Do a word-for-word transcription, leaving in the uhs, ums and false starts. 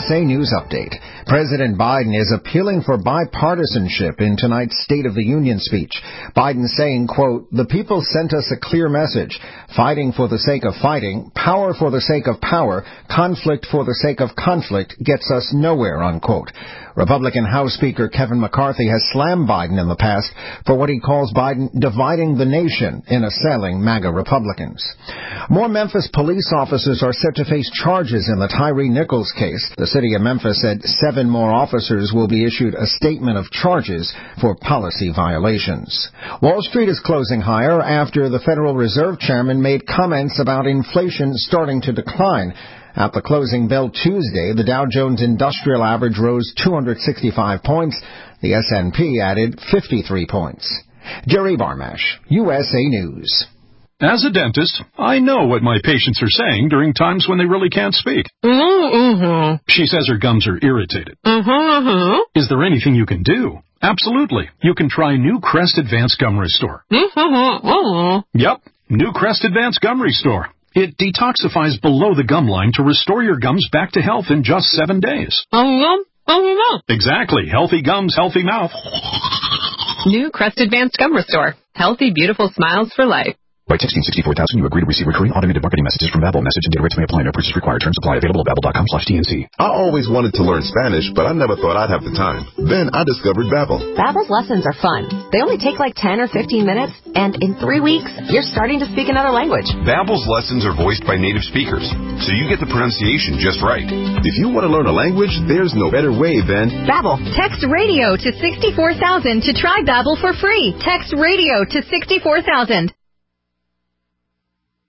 S A News Update. President Biden is appealing for bipartisanship in tonight's State of the Union speech. Biden saying, quote, "The people sent us a clear message. Fighting for the sake of fighting, power for the sake of power, conflict for the sake of conflict gets us nowhere," unquote. Republican House Speaker Kevin McCarthy has slammed Biden in the past for what he calls Biden dividing the nation in assailing MAGA Republicans. More Memphis police officers are set to face charges in the Tyree Nichols case. The city of Memphis said seven more officers will be issued a statement of charges for policy violations. Wall Street is closing higher after the Federal Reserve Chairman made comments about inflation starting to decline. At the closing bell Tuesday, the Dow Jones Industrial Average rose two hundred sixty-five points. The S and P added fifty-three points. Jerry Barmash, U S A News. As a dentist, I know what my patients are saying during times when they really can't speak. Mm-hmm. She says her gums are irritated. Mm-hmm. Is there anything you can do? Absolutely. You can try New Crest Advanced Gum Restore. Mm-hmm. Yep, New Crest Advanced Gum Restore. It detoxifies below the gum line to restore your gums back to health in just seven days. Um, um, Exactly. Healthy gums, healthy mouth. New Crest Advanced Gum Restore. Healthy, beautiful smiles for life. By texting sixty-four thousand, you agree to receive recurring automated marketing messages from Babbel. Message and data rates may apply. No purchase required. Terms apply. Available at babbel.com slash TNC. I always wanted to learn Spanish, but I never thought I'd have the time. Then I discovered Babbel. Babbel's lessons are fun. They only take like ten or fifteen minutes, and in three weeks, you're starting to speak another language. Babbel's lessons are voiced by native speakers, so you get the pronunciation just right. If you want to learn a language, there's no better way than Babbel. Text radio to sixty-four thousand to try Babbel for free. Text radio to sixty-four thousand.